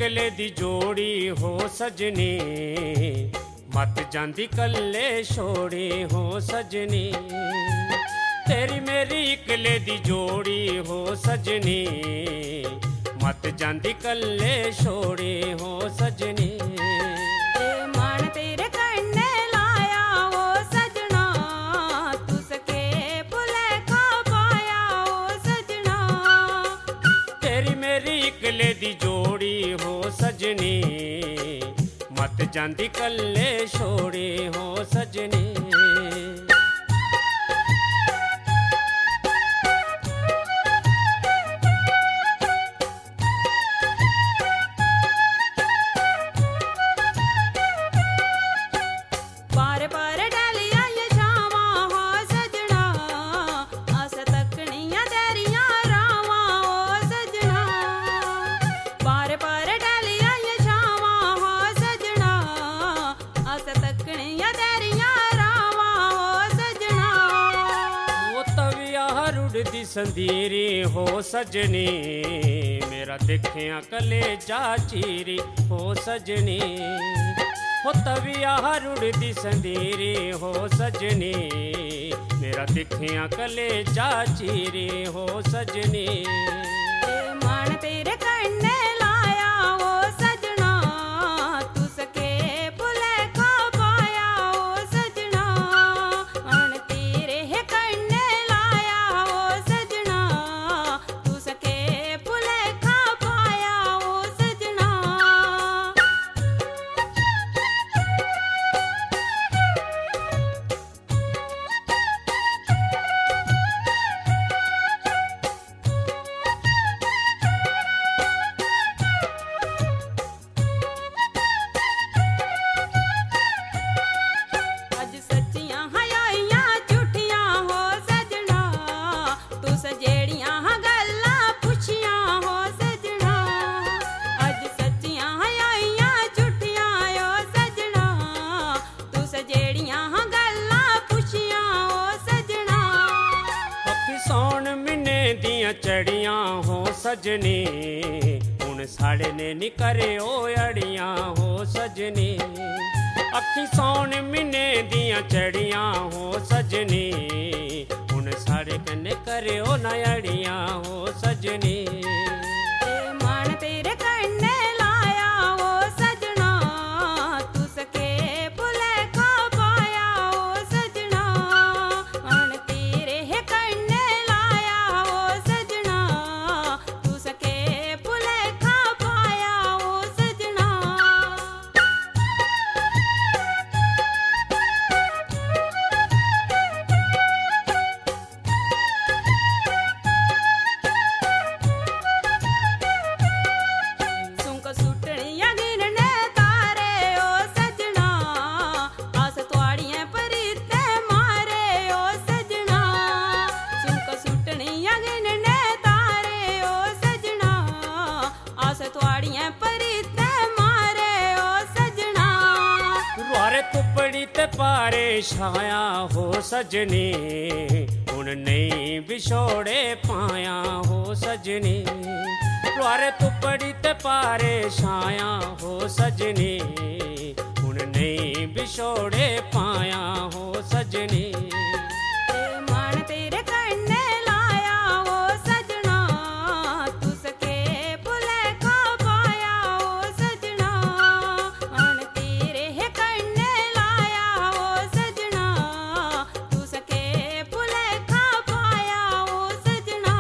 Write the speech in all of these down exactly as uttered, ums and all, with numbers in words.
इकले दी जोड़ी हो सजनी, मत जांदी कल्ले छोड़ी हो सजनी। तेरी मेरी इकले दी जोड़ी हो सजनी, मत जांदी कल्ले छोड़ी हो सजनी। इकले दी जोड़ी हो सजनी, मत जांदी कल्ले छोड़ी हो सजनी। दी संदीरी हो सजनी, मेरा देखिया कलेजा चीरी हो सजनी। हो तविया रुड़दी संदीरी हो सजनी, मेरा देखिया कलेजा चीरी हो सजनी। मान तेरे करने लाया हो सजना, तू सके भुले खा पाया हो सजना। मान तेरे है करने चढ़ियां हो सजनी, हुण साढ़े ने नी करे ओ अड़ियां हो सजनी। अखी सौन मिने दियां चढ़ियां हो सजनी, हुण साढ़े कन्ने करे ओ न अड़ियां हो सजनी। मान तेरे करने लाया हो सजना, तू सके भुले खा पाया हो सजना। मान तेरे है करने तुपड़ी ते पारे छाया हो सजनी, हुण नहीं बिछोड़े पाया हो सजनी। द्वारे तुपड़ी ते पारे छाया हो सजनी, हुण नहीं बिछोड़े पाया हो सजनी। मान तेरे करने लाया हो सजना, तू सके भुले खा पाया हो सजना। मान तेरे है करने लाया हो सजना, तू सके भुले खा पाया हो सजना।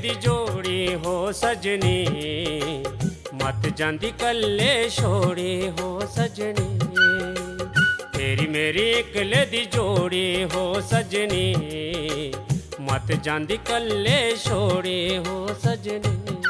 दी जोड़ी हो सजनी, मत जांदी कल्ले छोड़ी हो सजनी। तेरी मेरी इकले दी जोड़ी हो सजनी, मत जांदी कल्ले छोड़ी हो सजनी।